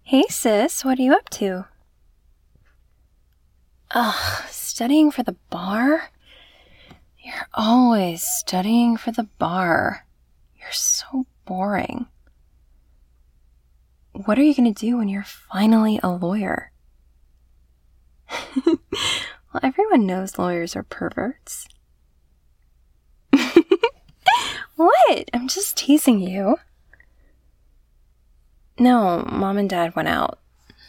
Hey sis, what are you up to? Ugh, studying for the bar? You're always studying for the bar. You're so boring. What are you going to do when you're finally a lawyer? Well, everyone knows lawyers are perverts. What? I'm just teasing you. No, Mom and Dad went out.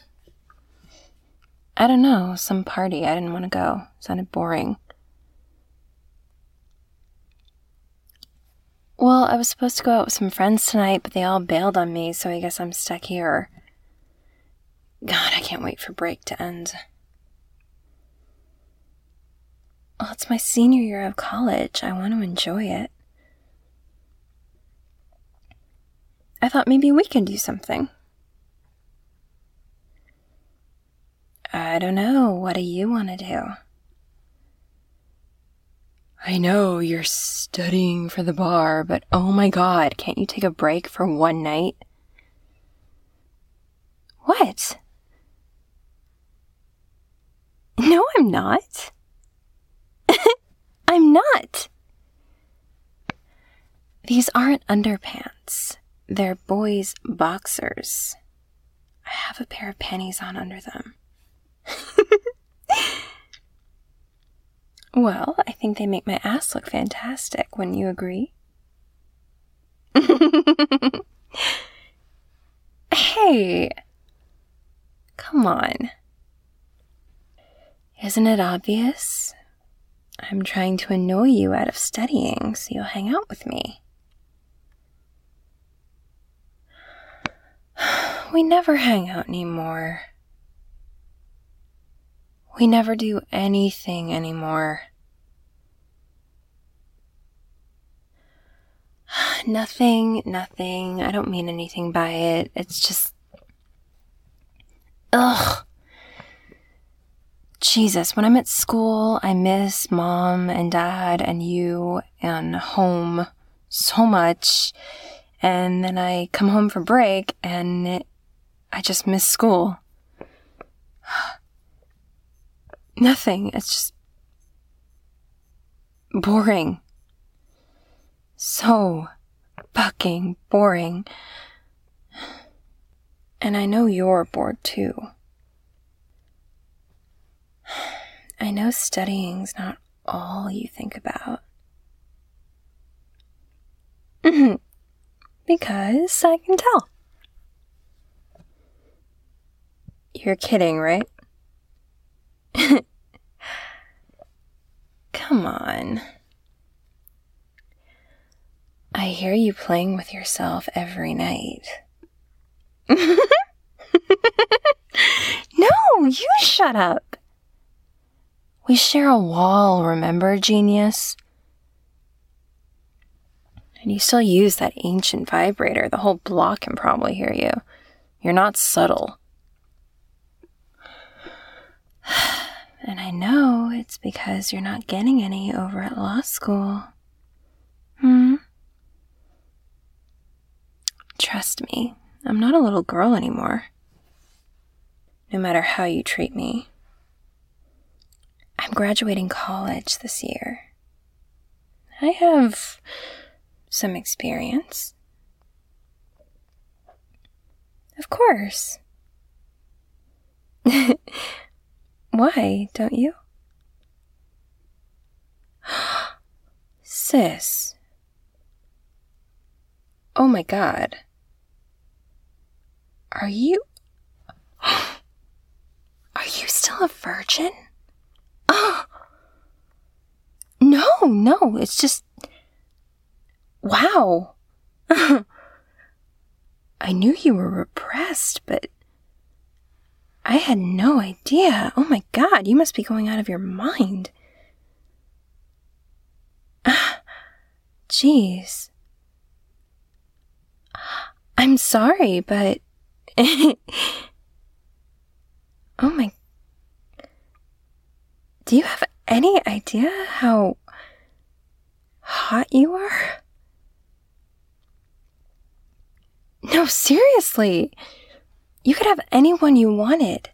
I don't know, some party. I didn't want to go. Sounded boring. Well, I was supposed to go out with some friends tonight, but they all bailed on me, so I guess I'm stuck here. God, I can't wait for break to end. Well, it's my senior year of college. I want to enjoy it. I thought maybe we could do something. I don't know. What do you want to do? I know you're studying for the bar, but oh my God, can't you take a break for one night? What? No, I'm not. I'm not. These aren't underpants. They're boys' boxers. I have a pair of panties on under them. Well, I think they make my ass look fantastic. Wouldn't you agree? Hey! Come on. Isn't it obvious? I'm trying to annoy you out of studying so you'll hang out with me. We never hang out anymore. We never do anything anymore. Nothing. I don't mean anything by it. It's just... Ugh. Jesus, when I'm at school, I miss Mom and Dad and you and home so much. And then I come home for break and I just miss school. Nothing. It's just boring. So fucking boring. And I know you're bored too. I know studying's not all you think about. Because I can tell. You're kidding, right? Come on. I hear you playing with yourself every night. No, you shut up. We share a wall, remember, genius? And you still use that ancient vibrator. The whole block can probably hear you. You're not subtle. And I know it's because you're not getting any over at law school. Trust me, I'm not a little girl anymore. No matter how you treat me. I'm graduating college this year. I have some experience. Of course. Why, don't you? Sis. Oh my God. Are you still a virgin? Oh. No, it's just... Wow. I knew you were repressed, but I had no idea. Oh my God, you must be going out of your mind. Jeez. I'm sorry, but... Oh my... Do you have any idea how hot you are? No, seriously. You could have anyone you wanted.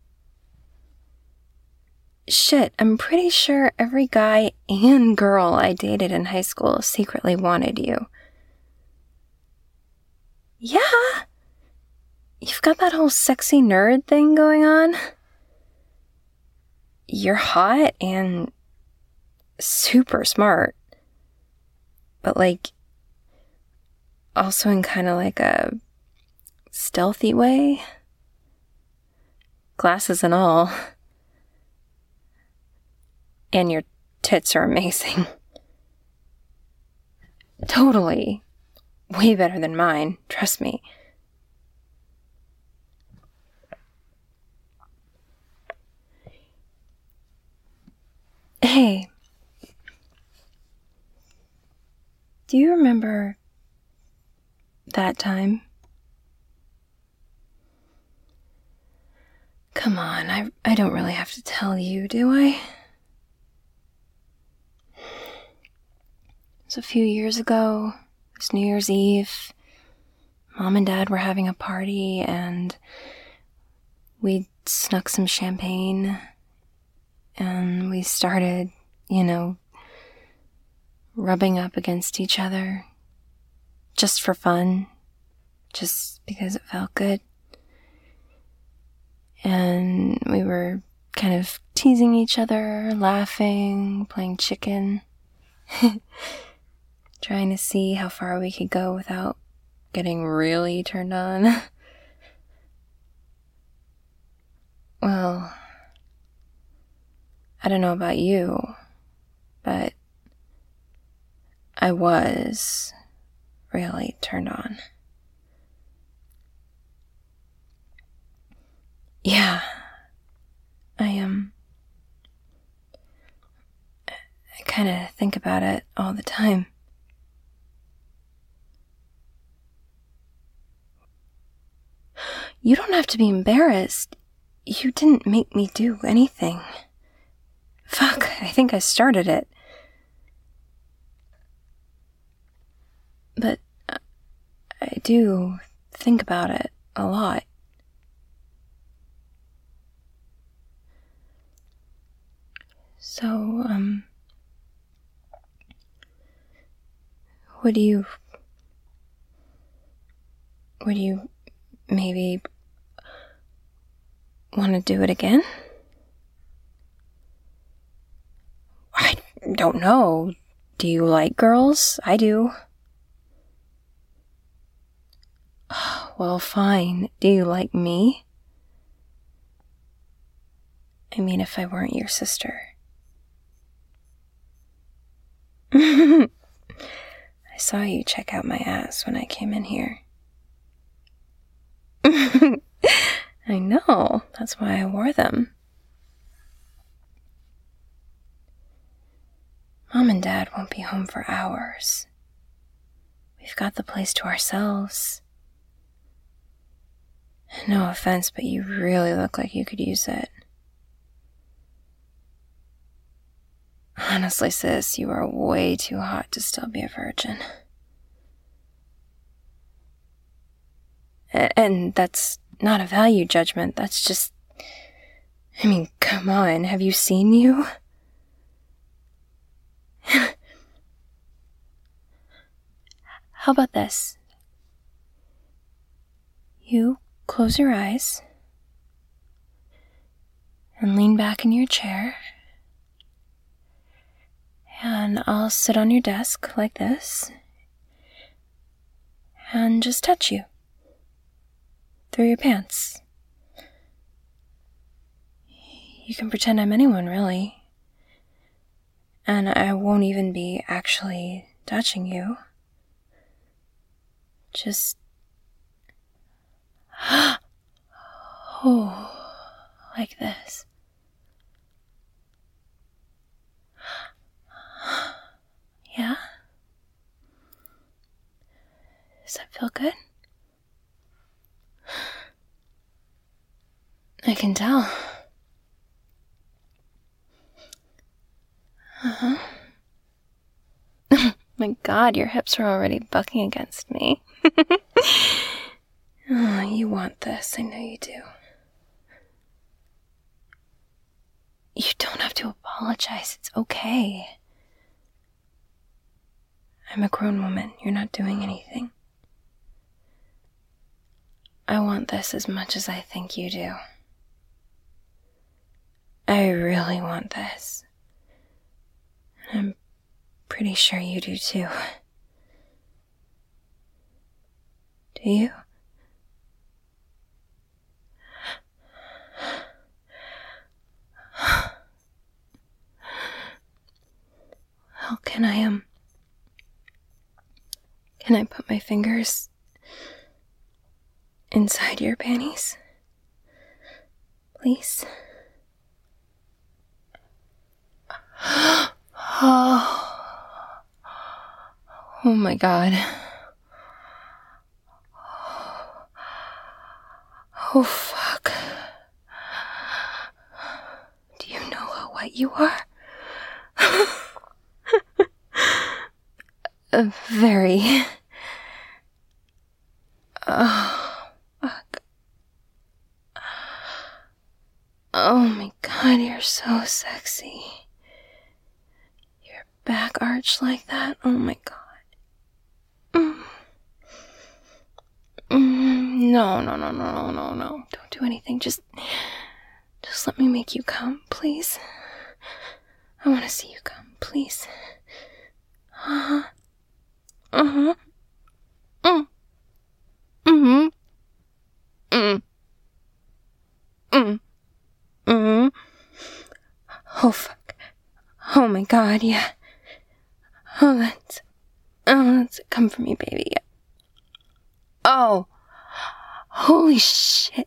Shit, I'm pretty sure every guy and girl I dated in high school secretly wanted you. Yeah, you've got that whole sexy nerd thing going on. You're hot and super smart, but like, also in kind of like a stealthy way. Glasses and all. And your tits are amazing. Totally. Way better than mine, trust me. Hey. Do you remember that time? Come on, I don't really have to tell you, do I? It was a few years ago. It was New Year's Eve. Mom and Dad were having a party, and we snuck some champagne, and we started, rubbing up against each other, just for fun, just because it felt good. And we were kind of teasing each other, laughing, playing chicken, trying to see how far we could go without getting really turned on. Well, I don't know about you, but I was really turned on. Yeah, I kind of think about it all the time. You don't have to be embarrassed. You didn't make me do anything. Fuck, I think I started it. But I do think about it a lot. So, would you maybe want to do it again? I don't know. Do you like girls? I do. Well, fine. Do you like me? I mean, if I weren't your sister. I saw you check out my ass when I came in here. I know. That's why I wore them. Mom and Dad won't be home for hours. We've got the place to ourselves. No offense, but you really look like you could use it. Honestly, sis, you are way too hot to still be a virgin. And that's not a value judgment, that's just... I mean, come on, have you seen you? How about this? You close your eyes and lean back in your chair, and I'll sit on your desk like this and just touch you through your pants. You can pretend I'm anyone, really, and I won't even be actually touching you. Just oh, like this. Yeah? Does that feel good? I can tell. Uh-huh. My God, your hips are already bucking against me. Oh, you want this. I know you do. You don't have to apologize. It's okay. I'm a grown woman. You're not doing anything. I want this as much as I think you do. I really want this. I'm pretty sure you do too. Do you? Well, can I put my fingers inside your panties? Please? Oh my God. Oh fuck. Do you know how wet you are? Very. Oh, fuck. Oh my God, you're so sexy. Your back arch like that, oh my God. No. Don't do anything. Just let me make you come, please. I want to see you come, please. Uh-huh. Uh-huh. Oh, fuck. Oh, my God, yeah. Oh, that's it. Come for me, baby, yeah. Oh. Holy shit.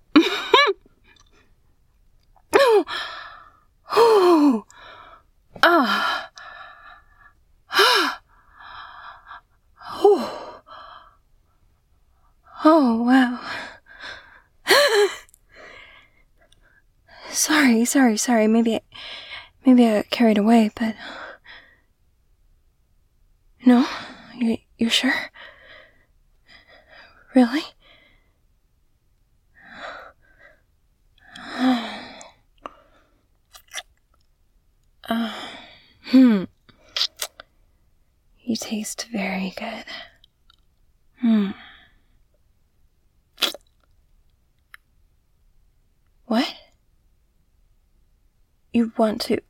Oh. Oh. Oh. Oh. Oh, wow. Sorry. Maybe I got carried away, but... No? You're sure? Really? You taste very good. What? You want to...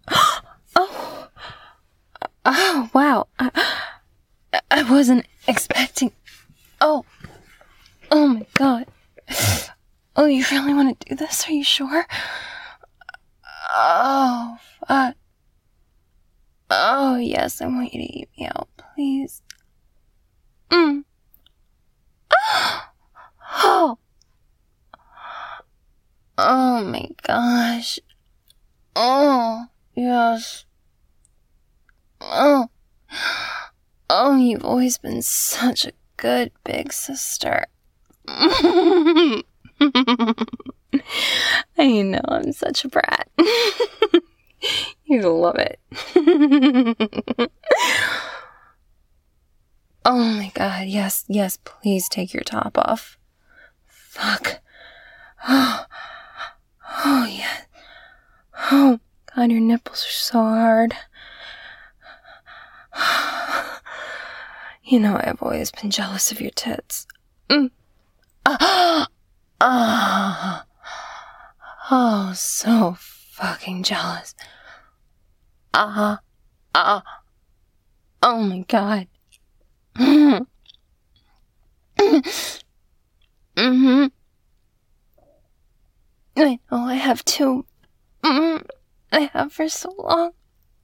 Oh, wow. I wasn't expecting... Oh my God. Oh, you really want to do this? Are you sure? Oh, fuck. Oh, yes, I want you to eat me out, please. Oh my gosh. Oh, yes. Oh, you've always been such a good big sister. I know, I'm such a brat. You love it. Oh my God, yes, please take your top off. Fuck. Oh, yeah. Oh, God, your nipples are so hard. You know, I've always been jealous of your tits. Oh, so fucking jealous. Oh my God. I know, I have two. I have for so long.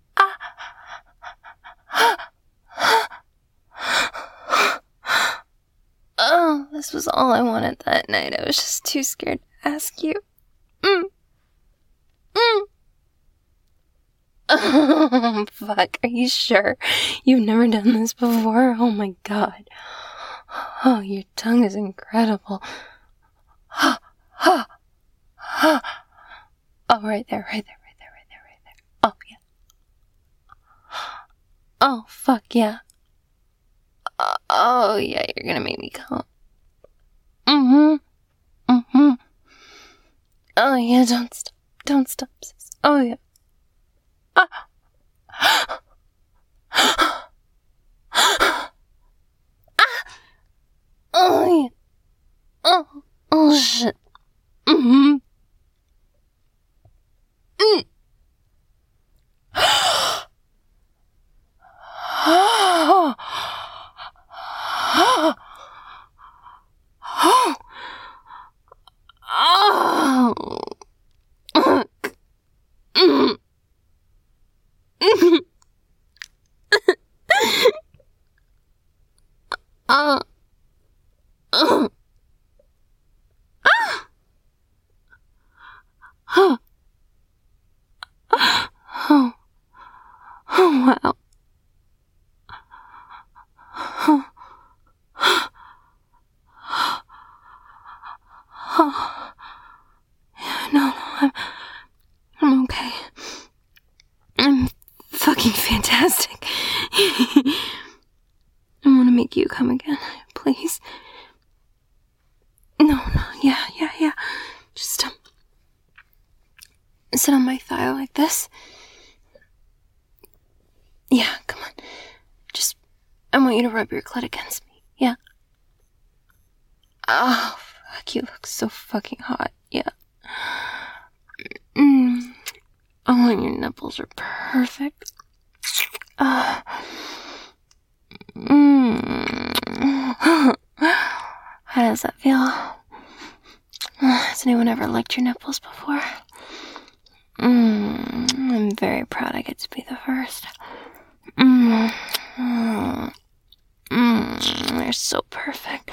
Oh, this was all I wanted that night. I was just too scared to ask you. Oh, fuck. Are you sure? You've never done this before? Oh my God. Oh, your tongue is incredible. Oh, right there. Oh, yeah. Oh, fuck, yeah. Oh, yeah, you're gonna make me come. Mm-hmm. Mm-hmm. Oh, yeah, don't stop. Don't stop, sis. Oh, yeah. Ah. Oh, yeah. Oh, shit. Mm-hmm. Mm. Oh. Oh. Oh. Oh. Mm. Oh. Oh. Oh. Oh. Oh, wow. Oh. Oh. No, I'm okay. I'm fucking fantastic. I want to make you come again, please. No, yeah. Just, sit on my thigh like this. Yeah, come on. Just, I want you to rub your clit against me. Yeah. Oh, fuck, you look so fucking hot. Yeah. Oh, and your nipples are perfect. How does that feel? Has anyone ever licked your nipples before? I'm very proud I get to be the first. They're so perfect.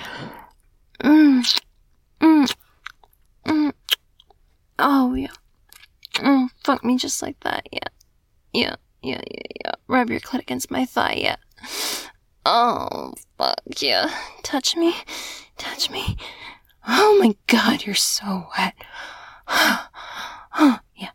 Oh, yeah. Fuck me just like that, yeah. Rub your clit against my thigh, yeah. Oh, fuck, yeah. Touch me. Oh my god, you're so wet. Oh, yeah.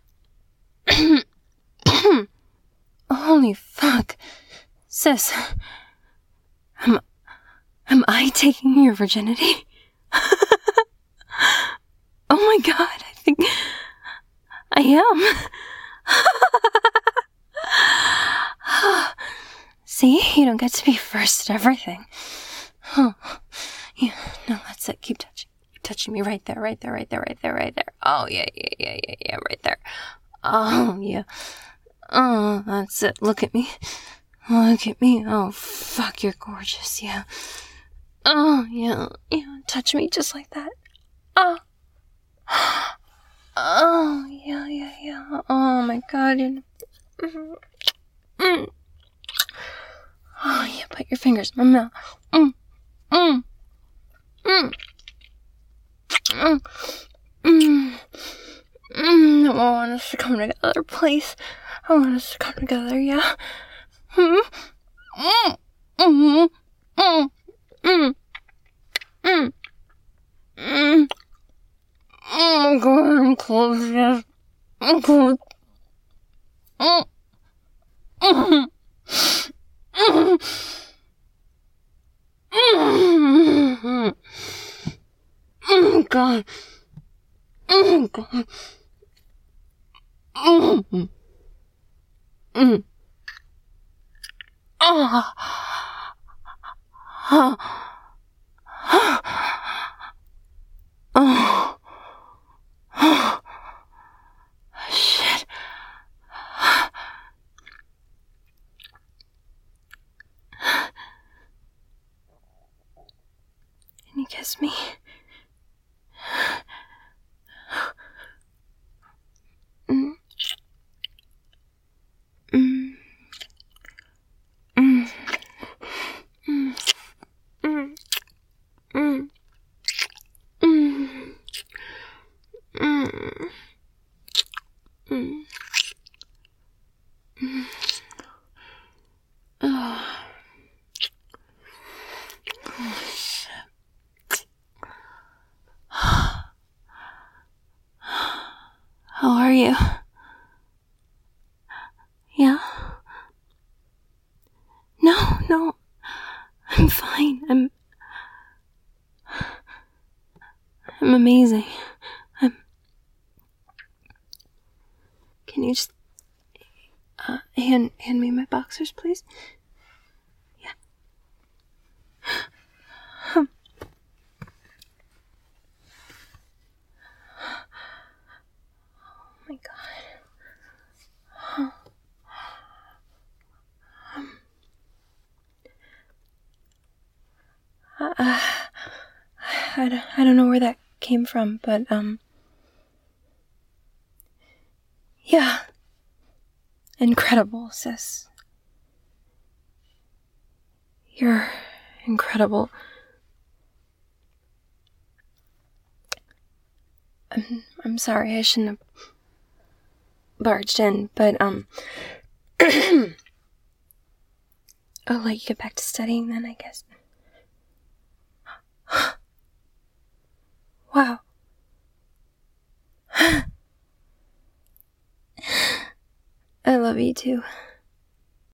Holy fuck. Sis, am I taking your virginity? Oh my god, I think I am. See, you don't get to be first at everything. Oh, yeah, no, that's it. Keep touching me right there. Oh, yeah, right there. Oh, yeah. Oh, that's it. Look at me. Oh, fuck, you're gorgeous, yeah. Oh, yeah, touch me just like that. Oh, yeah. Oh, my God, Oh, yeah, put your fingers in my mouth. I want us to come together, please. I want us to come together, yeah? Oh my god, I'm close, yes. I'm close. Oh my god. Shit. Can you kiss me? How are you? Yeah? No, I'm fine. I'm amazing. Can you just hand me my boxers, please? Yeah. Oh my God. I don't know where that came from, but yeah. Incredible, sis. You're incredible. I'm sorry, I shouldn't have barged in, but I'll let you get back to studying then, I guess. Wow. I love you too.